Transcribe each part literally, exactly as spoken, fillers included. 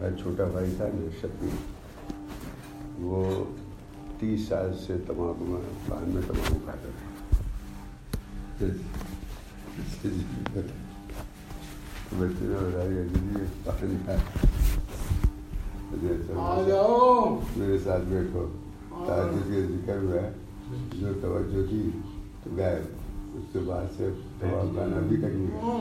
چھوٹا بھائی تھا نرشد میں، وہ تیس سال سے تمباکو میں پان میں تمباکو کھاتا تھا. بچے نے بتایا جی پانی کھا میرے ساتھ بیٹھو. تہجد کا ذکر ہوا ہے، جو توجہ کی تو گئے، اس کے بعد سے تمباکو کھانا بھی کریں گے.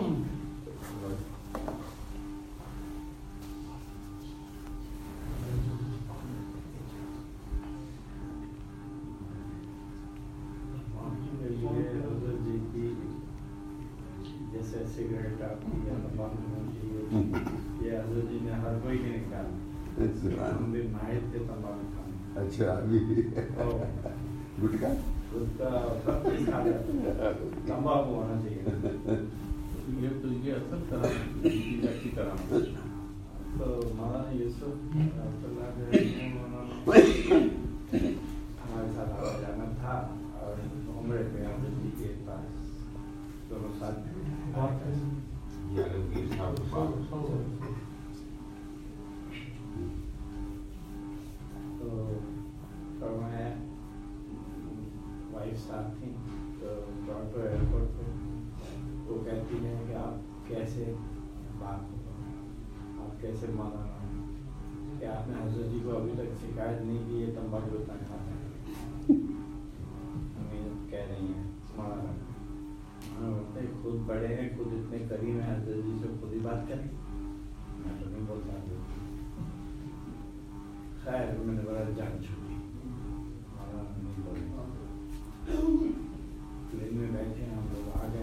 جیسے سگریٹ آپ کی یا تمباکو یہ حضرت جی نے ہر کوئی کے نکالا. ہم بھی ماہر تھے تمباکو کھانے. اچھا ابھی گٹکا گٹکا سب چیز کھا جاتے، تمباکو ہونا چاہیے. یہ تو یہ اصل طرح کی طرح تو مولانا یوسف ہمارے ساتھ آ جانا تھا اور عمرے پہ حضرت جی کے پاس دونوں ساتھ تو میں وائف ساتھ تھیں تو ڈاکٹر ایئرپورٹ پہ وہ کہتی ہیں کہ آپ کیسے بات آپ کیسے مانا کہ آپ نے حضرت جی کو ابھی تک شکایت نہیں کی ہے تمباکو اتنا کھاتا ہے. ہمیں کہہ رہی ہیں مولانا خود بڑے ہیں، خود اتنے قریب ہیں حضرت جی سے، خود ہی بات کریں. میں تو نہیں بول سکتا. خیر میں نے بڑا جان چھوڑی، نہیں بولے. پلین میں بیٹھے ہم لوگ آ گئے،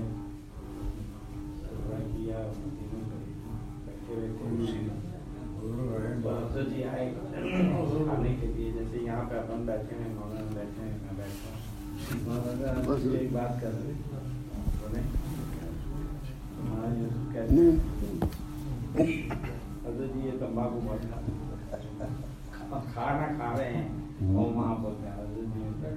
کیا بیٹھے بیٹھے حضرت جی آئے کھانے کے لیے. جیسے یہاں پہ اپن بیٹھے ہیں، مولانا بیٹھے ہیں، میں بیٹھا ہوں. مولانا ایک بات کر رہے حضرت جی یہ تمباکو بہت کھاتے، کھانا کھا رہے ہیں اور وہاں بولتے ہیں حضرت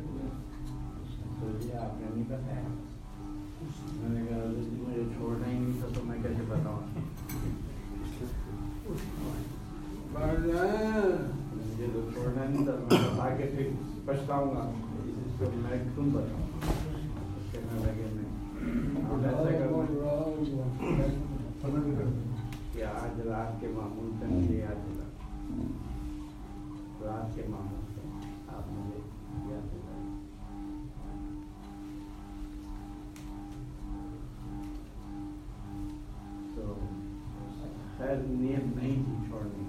جی آپ نے نہیں بتایا. میں نے کہا حضرت جی مجھے چھوڑنا ہی نہیں تھا تو میں کیسے بتاؤں. مجھے تو چھوڑنا نہیں تھا، میں بتا کے پھر پچھتاؤں گا. میں کیوں بتاؤں کہنے لگے نہیں کہ آج رات کے معمول پہ مجھے یاد دلا، رات کے معمول پہ آپ مجھے یاد دلائیں. تو خیر نیت نہیں تھی چھوڑنے.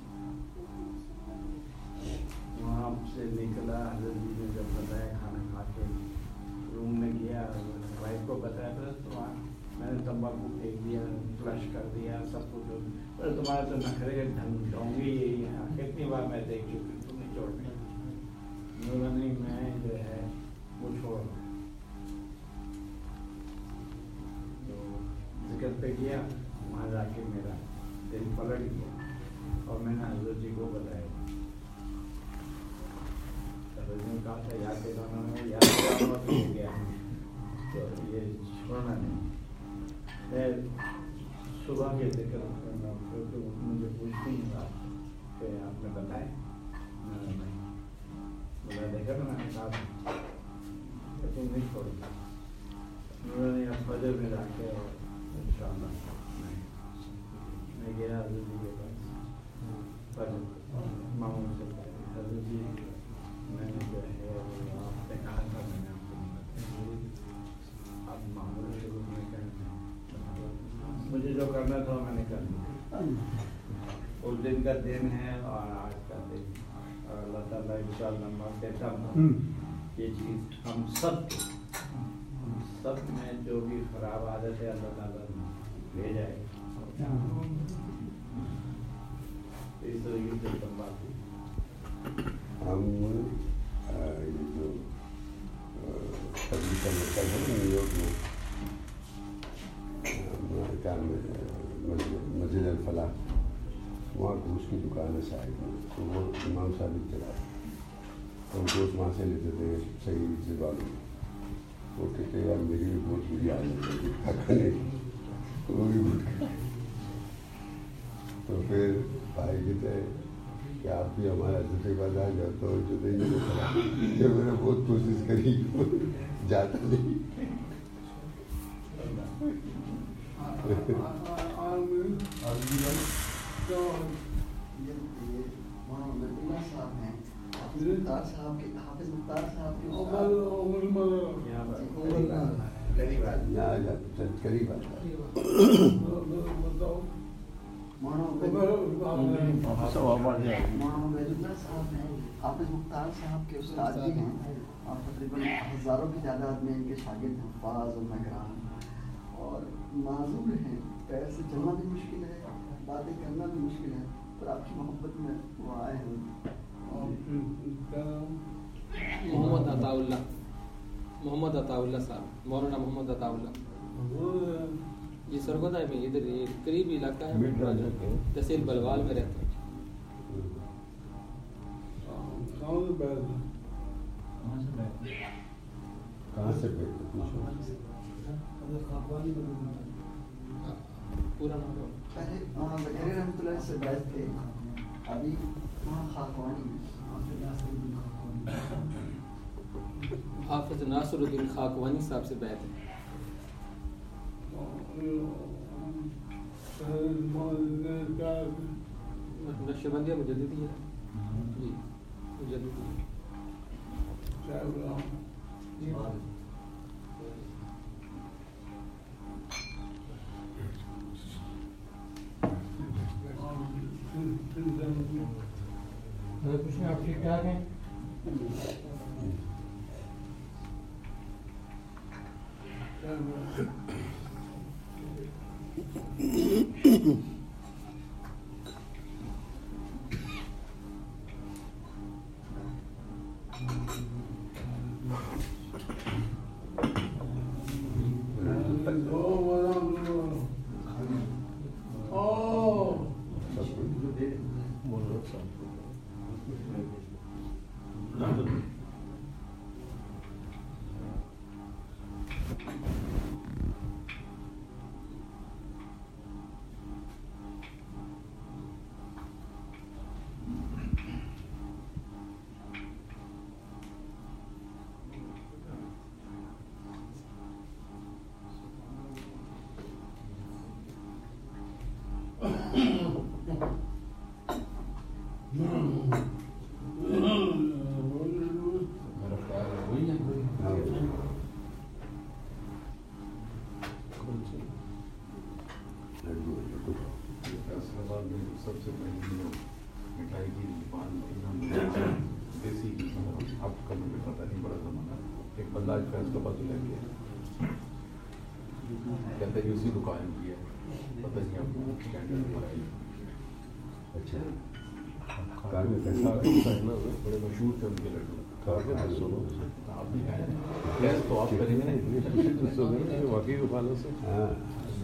وہاں سے نکلا، حضرت جی نے جب بتایا کھانا کھا کے روم میں گیا، وائف کو بتایا تھا تو میں نے تمباکو پھینک دیا، فلش کر دیا سب کچھ. پر تمہارے تو نخرے ڈھنگ ڈھونگی یہی ہیں، کتنی بار میں دیکھ چکی تم نے چھوڑنے. نہیں میں جو ہے وہ چھوڑ تو ذکر پہ گیا. وہاں جا کے میرا دل پلٹ گیا اور میں نے حضرت جی کو بتایا. کہا تھا یاد دلانا میں یاد ہو گیا تو یہ چھوڑنا نہیں. میں صبح کے ذکر کرنا مجھے پوچھتی نہیں تھا کہ آپ نے بتایا. نہیں بولا دیکھا تو میں نے کہا کہ تم نہیں چھوڑتا. انہوں نے فجر میں جا کے اور ان شاء اللہ میں گیا حضرت جی کے پاس. پر ماموں سے حضرت جی میں نے جو ہے آپ نے کہا تھا میں نے آپ کو نہیں بتایا. اب معمول شروع میں کرنا، مجھے جو کرنا تھا میں نے کر دیا. اس دن کا دن ہے اور آج کا دن، اور اللہ تعالیٰ ان شاء اللہ میں کہتا ہوں یہ چیز ہم سب کے ہم سب میں جو بھی خراب عادت ہے اللہ تعالیٰ لے جائے گا. اس طریقے سے تمباکو ہم یہ جو تبلیغ کا مرکز ہے نیو یارک میں کیا مسجد الفلاح، وہاں گوشت کی دکان ہے صاحب میں. تو وہ امام صاحب چلا تو گوشت وہاں سے لیتے تھے صحیح سے والوں. وہ کتنے بار میری بھی بہت بری عادت ہے کھانے وہ بھی بھول گیا. تو پھر بھائی کہتے ہیں کہ آپ بھی ہمارا حضرت کے بعد آ جاؤ، تو جو نہیں چلا کہ میں نے بہت کوشش کری جاتا نہیں. قریب آتا حافظ مختار صاحب کے استاد جی ہیں اور تقریباً ہزاروں کی تعداد میں ان کے شاگرد ہیں، فاض اور مکرام، اور معذور ہیں. پیر سے چلنا بھی مشکل ہے، باتیں کرنا بھی مشکل ہے، پر آپ کی محبت میں وہ آئے ہیں. محمد عطا اللہ، محمد عطا اللہ صاحب، مولانا محمد عطا اللہ یہ سرگودا میں ادھر قریبی علاقہ ہے، تحصیل بلوال میں رہتے ہیں. کہاں سے پورا نام پہلے وہاں زکریا رحمۃ اللہ سے بیعت تھے، ابھی وہاں خاکوانی میں حافظ ناصر الدین خاکوانی صاحب سے بیعت ہے. نقشبندیہ مجددی ہے جی، مجددی کچھ نہیں. آپ ٹھیک ٹھاک ہیں؟ سب سے پہلے مٹھائی کی دکان دیسی اب کا مجھے پتہ نہیں، بڑا زمانہ ایک بندہ فیصلہ باد لے کے کہتے ہیں اسی دکان کی ہے، پتہ نہیں آپ کو اچھا بڑے مشہور تھے ان کے لڈو. آپ بھی کھائیں گیس تو آپ کریں گے واقعی دکانوں سے. ہاں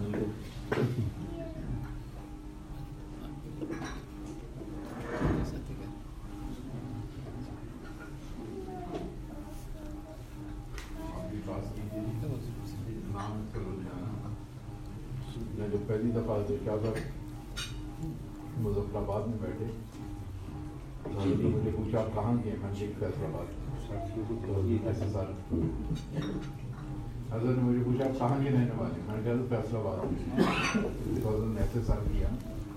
میں جب پہلی دفعہ دیکھا تھا مظفر آباد میں بیٹھے تو مجھے پوچھا آپ کہاں گئے، میں نے فیصل آباد. ایسے سر حضرت نے مجھے پوچھا آپ کہاں کے رہنے والے، میں نے کہا فیصل آباد. حضرت نے ایسے سر کیا،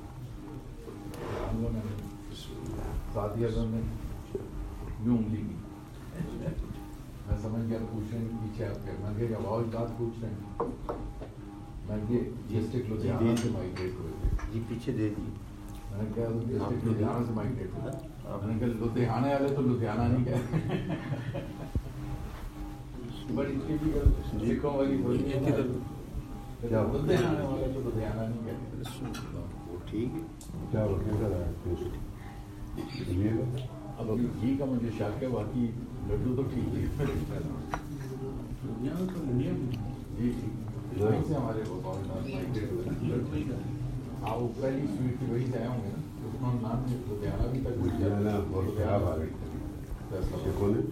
میں نے ساتھ ہی حضرت نے یوں انگلی کی. میں سمجھ گیا پوچھ رہے ہیں پیچھے آپ کے، میں کہ آواز بات پوچھ رہے ہیں. میں کہ ڈسٹرکٹ لدھیانہ سے مائگریٹ ہوئے تھے. جی پیچھے دے دی. میں نے کہا ڈسٹرکٹ لدھیانہ سے مائگریٹ ہوئے. میں نے کہا لدھیانہ والے تو لدھیانہ نہیں کہتے. بڑی سکھوں والی بولی لدھیانہ والے تو لدھیانہ نہیں کہتے. وہ ٹھیک ہے کیا اب گھی کا مجھے شک ہے، باقی لڈو تو ٹھیک ہے. جی وہیں سے ہمارے ہاں وہ پہلی سویٹ تھی وہی سے آئے ہوں گے نا. انہوں نے نام لدھیانہ بھی تک لدھیانہ بہت خراب آ گئی سکھوں نے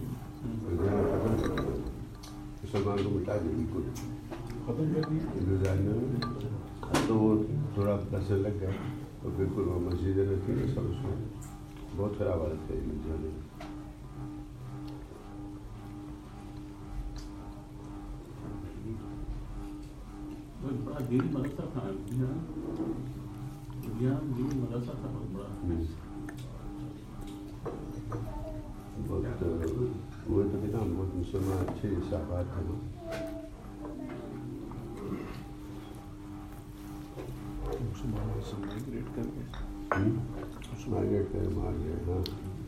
مسلمان کو مٹا دی بالکل ختم کر دی. لدھیانہ تو وہ تھوڑا پیسے لگ گئے تو بالکل وہ مسجدیں رکھی نا سب اس میں بہت خراب حالت ہے مسجد میں. بڑا دینی مدرسہ تھا دینی مدرسہ تھا بہت بڑا. بہت وہ تو کہتا ہوں بہت مسلمان اچھے صحابات تھے نا. مائگریٹ کر کے مائگریٹ کر مار گئے. ہاں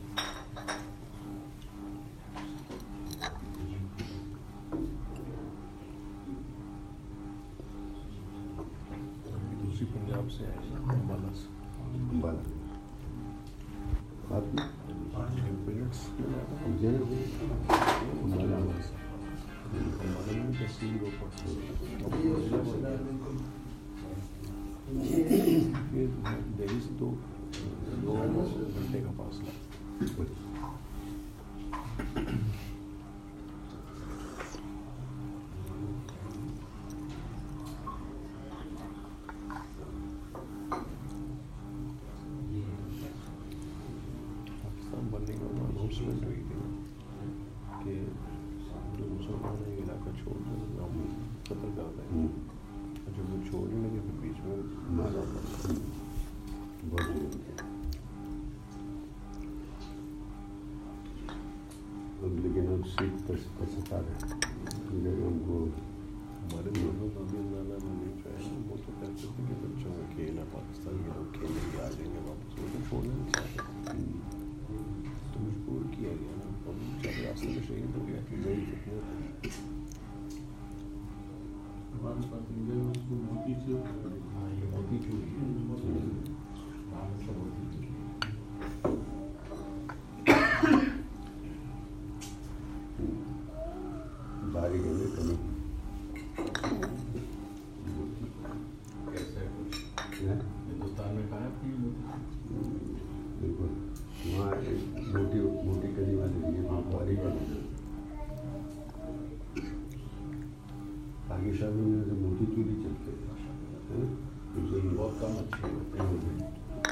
دوسری پنجاب سے آئے امبالہ سے. امبالہ آپ پیرنٹس امبالہ میں تحصیل دہلی سے دو دو گھنٹے کا فاصلہ. پاکستان بننے کا اناؤنسمنٹ ہوئی تھی کہ جو مسلمان ہیں علاقہ چھوڑ کر ہم قتل کر رہے ہیں. جب وہ چھوڑنے لگے پھر بیچ میں مارا پڑا. بہت اب لیکن اب سیکھ کر سکتا ہے کیونکہ ہم کو ہمارے محمد رضی اللہ عنہ نے جو ہے وہ تو کہتے تھے کہ بچوں کا کھیلا پاکستان کے لوگ کھیلیں گے آ جائیں گے واپس. وہ تو چھوڑنا نہیں چاہتے تو مجبور کیا گیا نا. اب چاہے راستے میں شہید ہو گیا کہ میری فکر ہمارے پاس انڈیا میں اس کو موتی سے موتی کی باری گئے کمی ہندوستان میں کہاں ہے بالکل وہاں موٹی موٹی کری والی ہے وہاں باری والی. پاکستان میں موٹی چولی چلتے ہیں بہت کم اچھے ہوتے ہیں.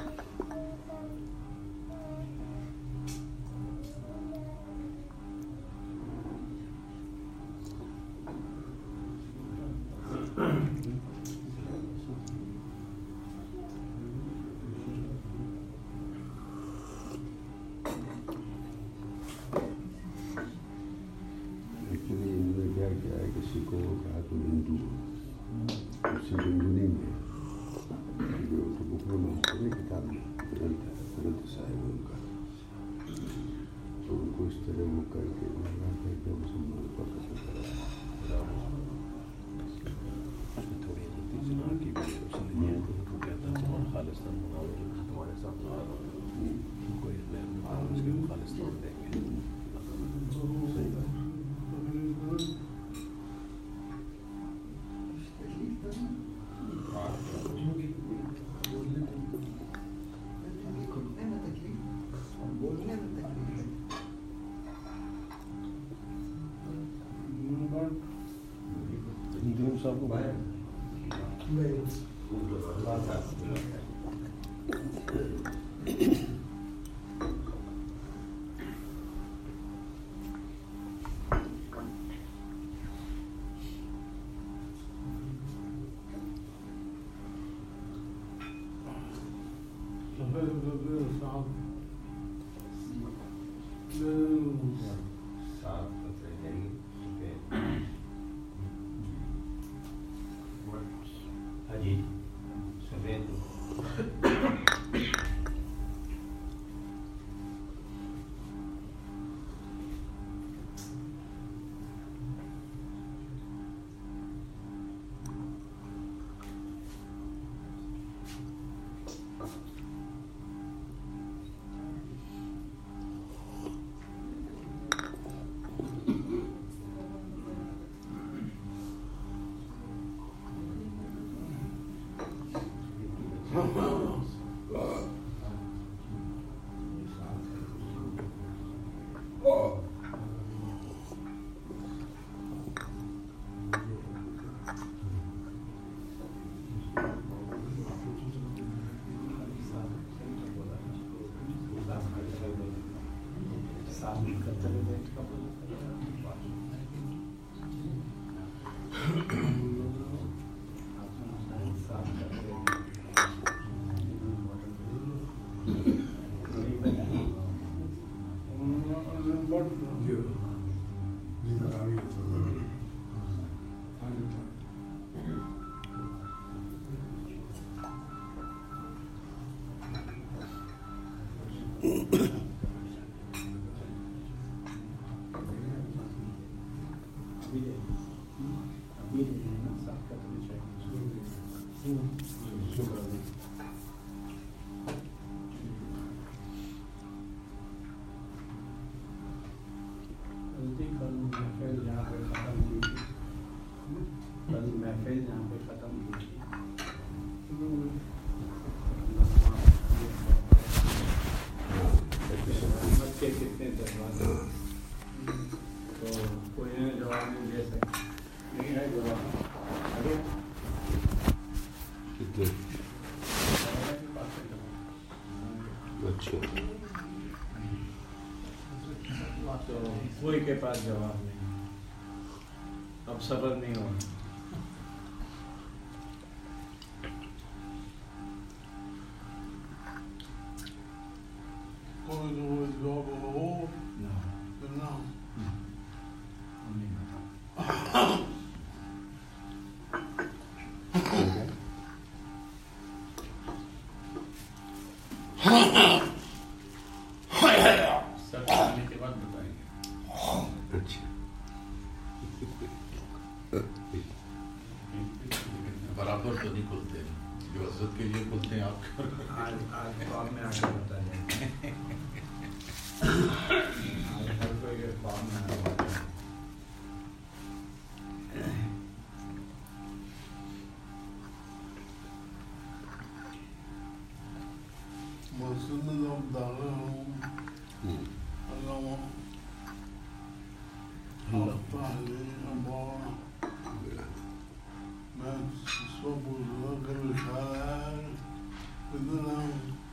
ایکچولی انہوں نے کیا کیا ہے کسی کو کہا تو ہندو کسی ہندو نہیں ہے جو بک میں محفوظ کتاب میں گرنتھ ہے گرنتھ صاحب ہے ان کا. تو ان کو اس طرح وہ کر کے کر کے مسلمان کو قتل کرا. تھوڑی غلطی سے نہ کی بھی اس نے تو کہتا ہے خالصتاً مناظر تمہارے ساتھ کوئی اس کے خالصتاً دیں گے. صحیح بات. گھٹنے میں تکلیف اور بولنے میں تکلیف. انجینئر صاحب کو صاحب साफ करते हुए कपड़े साफ करते कोई के पास जवाब नहीं, अब सबर नहीं होगा। कोई तो वो जवाब हो ना ना सब करने के बाद बताएंगे। बराबर तो नहीं खुलते, जो हजरत के लिए खुलते हैं आप आज आज फॉर्म में आगे बता जाएंगे। आज हर कोई के फॉर्म में आगे बता जाएंगे। मस्जिद में जब दाखिल हूँ अल्लाह मैं इसको पूछ रहा कभी ख्याल आया किधर आऊँ,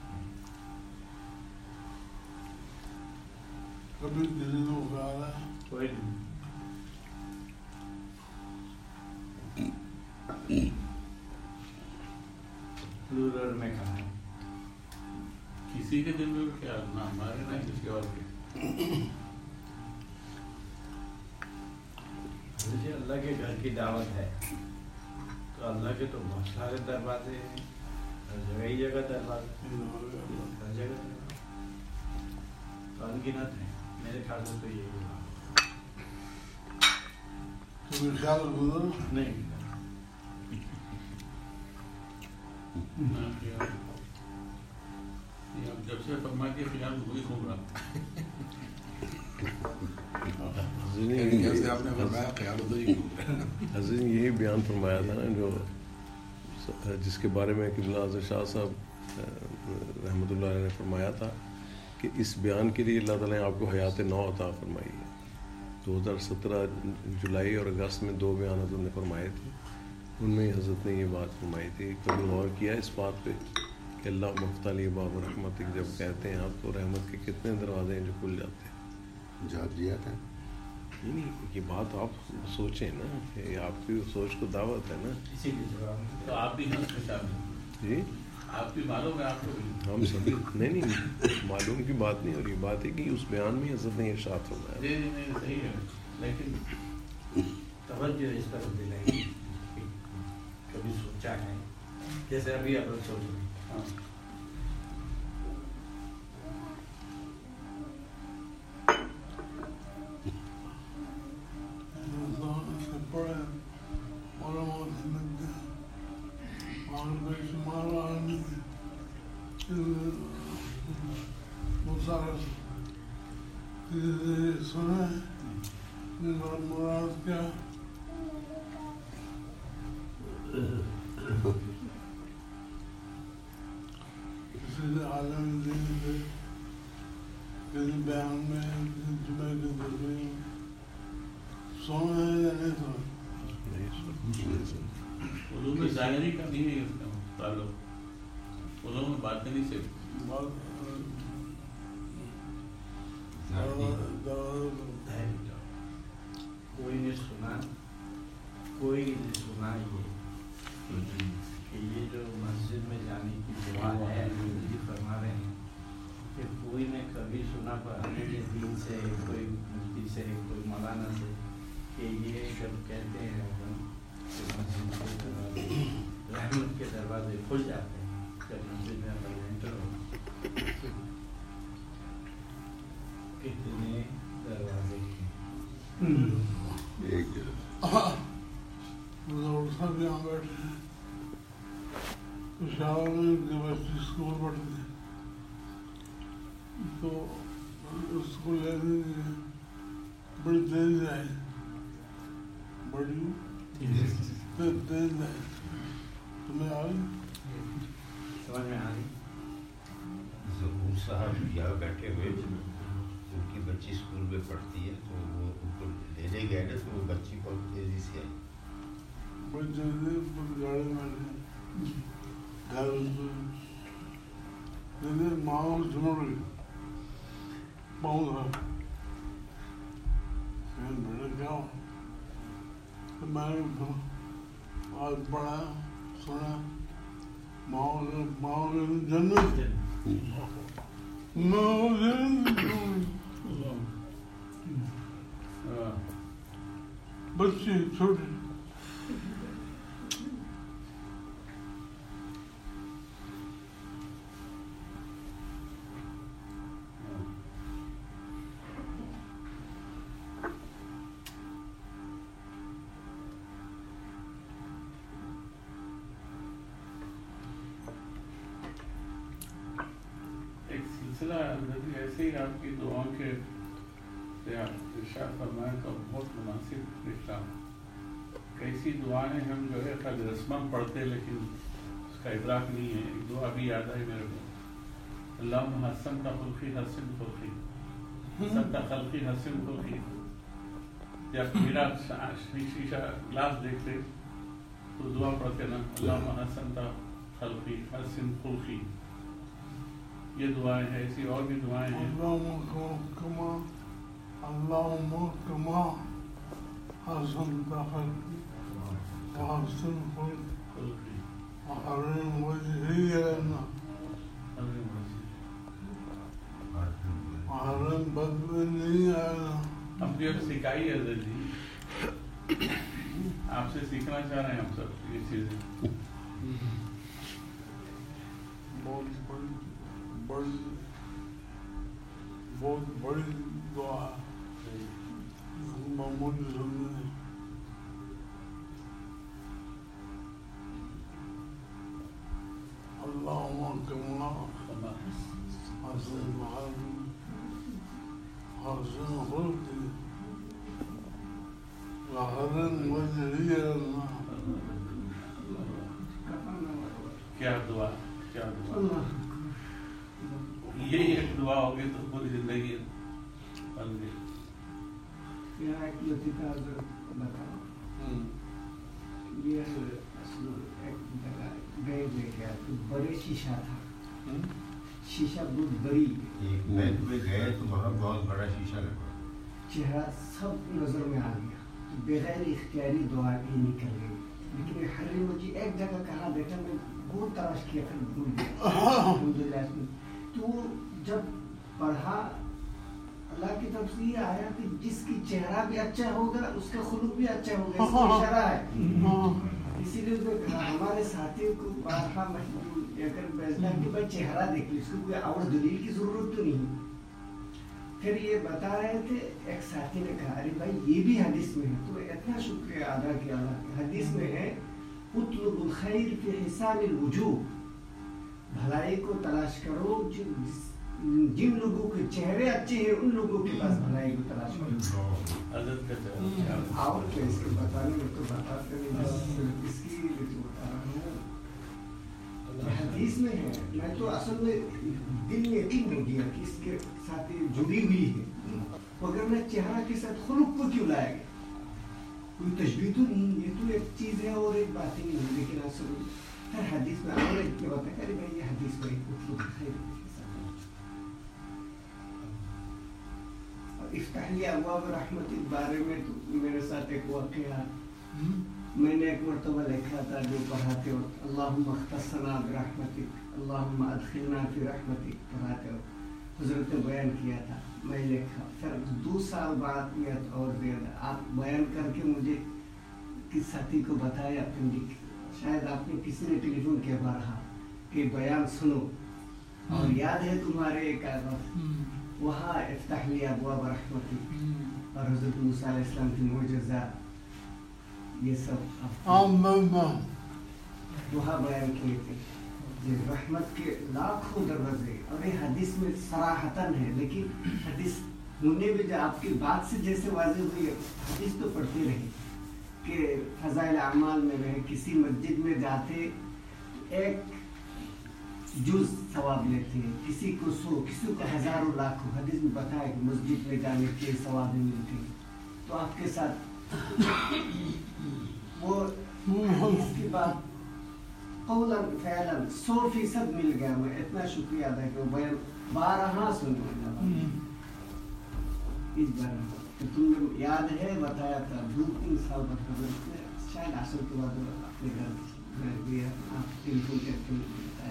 कभी किसी को ख्याल आया कोई नहीं। प्लूरल में कहा है। किसी के दिल में क्या ना हमारे ना किसी और के। मुझे अल्लाह के घर की दावत है तो अल्लाह के तो बहुत सारे दरवाजे हैं, हर जगह ही जगह दरवाजे, हर जगह तो अनगिनत है। मेरे ख्याल से तो यही होगा। कभी ख्याल गुजर नहीं ना किया। ये अब जब से फरमा के ख्याल वही घूम रहा। जैसे आपने फरमाया ख्याल उधर ही घूम रहा। हज़रत ने यही बयान फरमाया था ना, जो जिसके बारे में किबला आज़म शाह साहब रहमतुल्लाह अलैह ने फरमाया था कि इस बयान के लिए अल्लाह ताला ने आपको हयात नौ अता फरमाई है। दो हज़ार सत्रह जुलाई और अगस्त में दो बयान हज़रत ने फरमाए थे, उनमें हज़रत ने ये बात फरमाई थी। कभी गौर किया इस बात पे कि अल्लाह मुफ्ताली बाब रहमत जब कहते हैं आप, तो रहमत के कितने दरवाजे हैं जो खुल जाते हैं। जवाब दिया था। नहीं नहीं, ये बात आप सोचें ना, ये आपकी सोच को दावत है ना। इसीलिए जवाब तो आप भी हैं उसके साथ, जी आप भी मालूम है आपको भी। हम सभी नहीं नहीं मालूम की बात नहीं हो रही, बात है कि उस बयान में हज़रत ने इरशाद फरमाया। जी जी नहीं सही है, लेकिन तवज्जो इस तरफ दिलाई। कभी सोचा है जैसे अभी आप लोग सोच रहे हैं। हाँ से पढ़े और वहाँ से लग गया और कोई शुमार आने वो सारा सुना है मुराद क्या किसी आलम दिन से किसी बयान में किसी जुमे के दरमियान में सोना है या नहीं सोना उर्दू में ज़ाहिरी का नहीं है उसका ताल्लुक, उर्दू में बातनी से बहुत कोई ने कभी सुना पुराने दीन से, कोई मुफ्ती से, कोई मौलाना से कि ये जब कहते हैं रहमत के दरवाजे खुल जाते हैं जब मस्जिद में अपन एंटर हो, कितने दरवाजे एक सब यहाँ बैठे हैं। पेशावर में जब बच्चे स्कूल पढ़ते थे तो स्कूल जाने बड़ी तेज आई, बड़ी तेज आई, तुम्हें आ गई समझ में आ गई? ज़हूर साहब यहाँ बैठे हुए, उनकी बच्ची स्कूल में पढ़ती है, तो वो उनको लेने गए ना, तो वो बच्ची बहुत तेजी से आई, बड़ी तेजी गाड़ी में घर में माँ झुमड़ गई पाँव था, मैंने क्या हो तो मैंने आज पढ़ा सुना माँ माँ जन्नत बच्ची छोटी सिलसिला ऐसे ही आपकी दुआओं के इरशाद फरमाए तो बहुत मुनासिब रिश्ता। कैसी दुआएं हम जो है खाली रस्मन पढ़ते लेकिन उसका इदराक नहीं है। एक दुआ भी याद आई मेरे को, अल्लाहुम्मा हसन का खुल्की हसन खुल्की, हसन का खल्की हसन खुल्की। जब मेरा शीशा ग्लास देखते तो दुआ पढ़ते ना, अल्लाहुम्मा हसन का खल्की हसन खुल्की। ये दुआएं हैं, ऐसी और भी दुआएं हैं। अल्लाहुम्मा अल्लाहुम्मा कमा हसन तखल्की हसन खुल्की हरिम वजही लना हरिम बदनी लना। अपनी अब सिखाई है जी, आपसे सीखना चाह रहे हैं हम सब ये चीजें। बहुत बड़ी बड़ी बहुत बड़ी दुआ मामूली सुनने अल्लाहुम्मा कमा हसन हसन खुल्की हसन वजही लना। क्या दुआ, क्या दुआ। यही एक दुआ होगी तो पूरी जिंदगी बन गई। यहाँ एक लतीफ़ा बताओ, ये असल एक गए लेके आया तो बड़े शीशा था, शीशा बहुत बड़ी, एक बैंक में गए तो वहाँ बहुत बड़ा शीशा लगा, चेहरा सब नजर में आ गया, तो बगैर इख्तियारी दुआ भी निकल गई। लेकिन हर मुझे एक जगह कहा बेटा, मैं बहुत तलाश किया फिर भूल गया। तो जब पढ़ा अल्लाह की तरफ से ये आया कि जिसकी चेहरा भी अच्छा होगा उसका खुलुक भी अच्छा होगा, इसका इशारा है। इसीलिए उसने कहा हमारे साथियों को बारहा अगर बेचना कि भाई चेहरा देख लो, इसको कोई और दलील की जरूरत तो नहीं। फिर ये बता रहे थे, एक साथी ने कहा अरे भाई ये भी हदीस में है, तो इतना शुक्रिया अदा किया अल्लाह। हदीस में है उतलुबुल खैर फी हिसानिल वजूह, भलाई को तलाश करो जिन जिन लोगों के चेहरे अच्छे हैं उन लोगों के पास भलाई को तलाश करो। और तो इसके बताने में तो बताते नहीं, इसकी बता रहा हूँ हदीस में है। मैं तो असल में दिल में यकीन हो गया कि इसके साथ जुड़ी हुई है, मगर मैं चेहरा के साथ खुलुक को क्यों लाया गया, कोई तशबीह तो नहीं, ये तो एक चीज है और एक बात ही नहीं। लेकिन असल हर हदीस में और एक बताया अरे भाई ये हदीस में इफ्ताही अबवाब रहमत के बारे में तो मेरे साथ एक वाक़या, मैंने एक मरतबा लिखा था जो पढ़ाते वक्त अल्लाहुम्मा अख्तसना बिरहमतिक अल्लाहुम्मा अदखिलना फी रहमतिक पढ़ाते वक्त حضرت نے بیان کیا تھا میں لکھا، پھر دو سال بعد یا اور زیادہ آپ بیان کر کے مجھے کس ساتھی کو بتایا، شاید آپ نے کسی نے ٹیلی فون کیا بارہا کہ بیان سنو، اور یاد ہے تمہارے ایک آغاز وہاں افتح لی ابواب رحمتی اور حضرت موسیٰ علیہ السلام کی معجزات یہ سب وہاں بیان کیے تھے. رحمت کے لاکھوں دروازے، اور یہ حدیث میں صراحتاً ہے، لیکن حدیث ہونے بھی جو آپ کی بات سے جیسے واضح ہوئی، حدیث تو پڑھتی رہی کہ فضائل اعمال میں وہ کسی مسجد میں جاتے ایک جز ثواب لیتے ہیں، کسی کو سو، کسی کو ہزاروں لاکھوں. حدیث میں بتایا کہ مسجد میں جانے کے ثواب ملتے ہیں. تو آپ کے ساتھ وہ حدیث کی بات قولاً فعلاً سو فیصد مل گیا. میں اتنا شکریہ ادا کہ وہ بارہا سن اس بار کہ تم نے یاد ہے بتایا تھا دو تین سال بعد شاید عصر کے بعد اپنے گھر میں گیا، آپ ٹیلیفون کر کے بتایا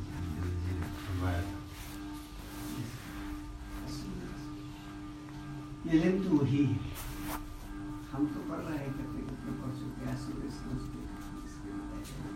یہ علم تو وہی ہے. ہم تو پڑھ رہے ہیں کہ اپنے پرسوں کیا سورج سمجھتے اس کے بتایا.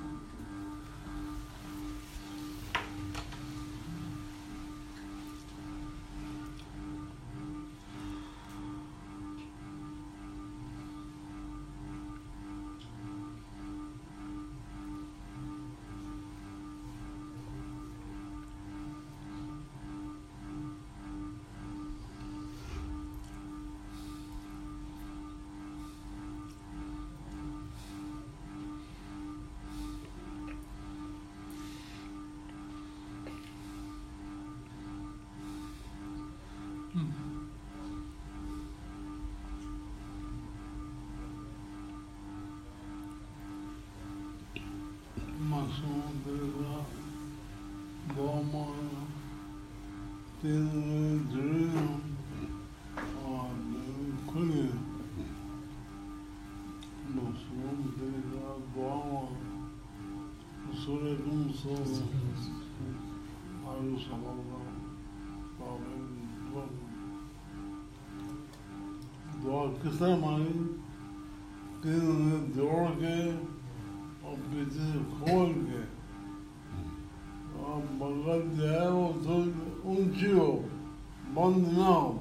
دعا کس طرح مانگی کہ انہیں جوڑ کے اور پیچھے کھول کے اور بغل جو ہے وہ تھوڑی اونچی ہو، بند نہ ہو.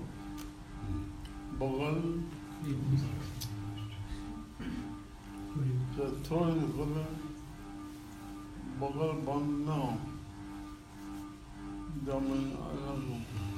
بغل تھوڑی کھلے، بغل بند نہ ہو. جب میں الگ ہوں